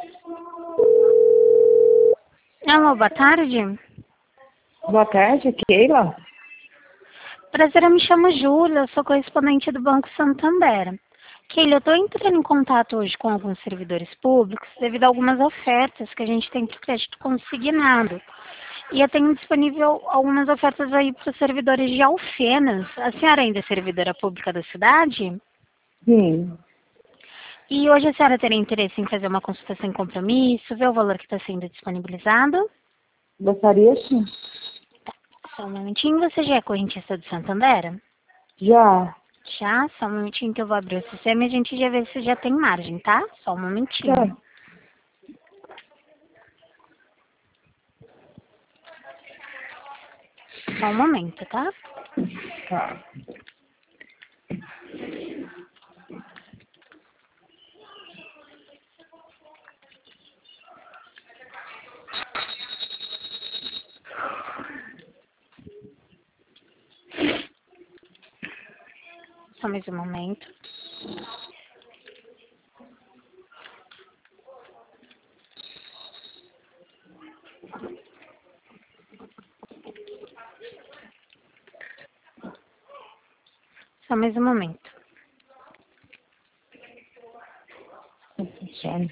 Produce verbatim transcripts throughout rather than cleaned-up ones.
Alô, boa tarde. Boa tarde, Keila. Prazer, eu me chamo Júlia, eu sou correspondente do Banco Santander. Keila, eu estou entrando em contato hoje com alguns servidores públicos devido a algumas ofertas que a gente tem para o crédito consignado. E eu tenho disponível algumas ofertas aí para os servidores de Alfenas. A senhora ainda é servidora pública da cidade? Sim. E hoje a senhora teria interesse em fazer uma consulta sem compromisso, ver o valor que está sendo disponibilizado? Gostaria sim. Só um momentinho, você já é correntista do Santander? Já. Já? Só um momentinho que eu vou abrir o sistema e a gente já vê se já tem margem, tá? Só um momentinho. Já. Só um momento, tá? Tá. Só mais um momento. Só mais um momento. Funciona.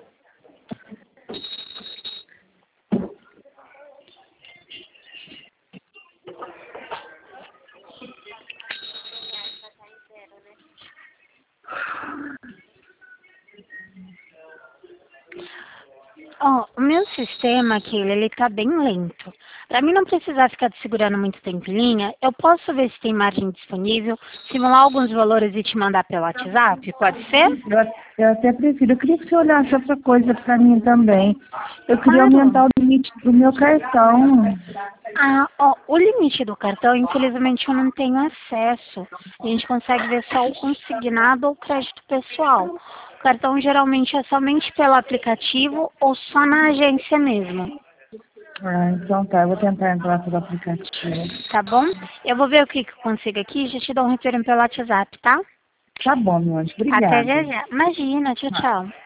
Ó, o meu sistema aqui, ele tá bem lento. Para mim não precisar ficar te segurando muito tempo em linha, eu posso ver se tem margem disponível, simular alguns valores e te mandar pelo WhatsApp, pode ser? Eu, eu até prefiro. Eu queria que você olhasse outra coisa para mim também. Eu queria Claro. aumentar o limite do meu cartão. Ah, ó, o limite do cartão, infelizmente eu não tenho acesso. A gente consegue ver só o consignado ou crédito pessoal. O cartão geralmente é somente pelo aplicativo ou só na agência mesmo, Ah, então tá. Eu vou tentar entrar pelo aplicativo. tá bom? Eu vou ver o que, que eu consigo aqui e já te dou um retorno pelo WhatsApp, tá? Tá bom, meu anjo. Até já Obrigada. já. Imagina, tchau, Tá. tchau.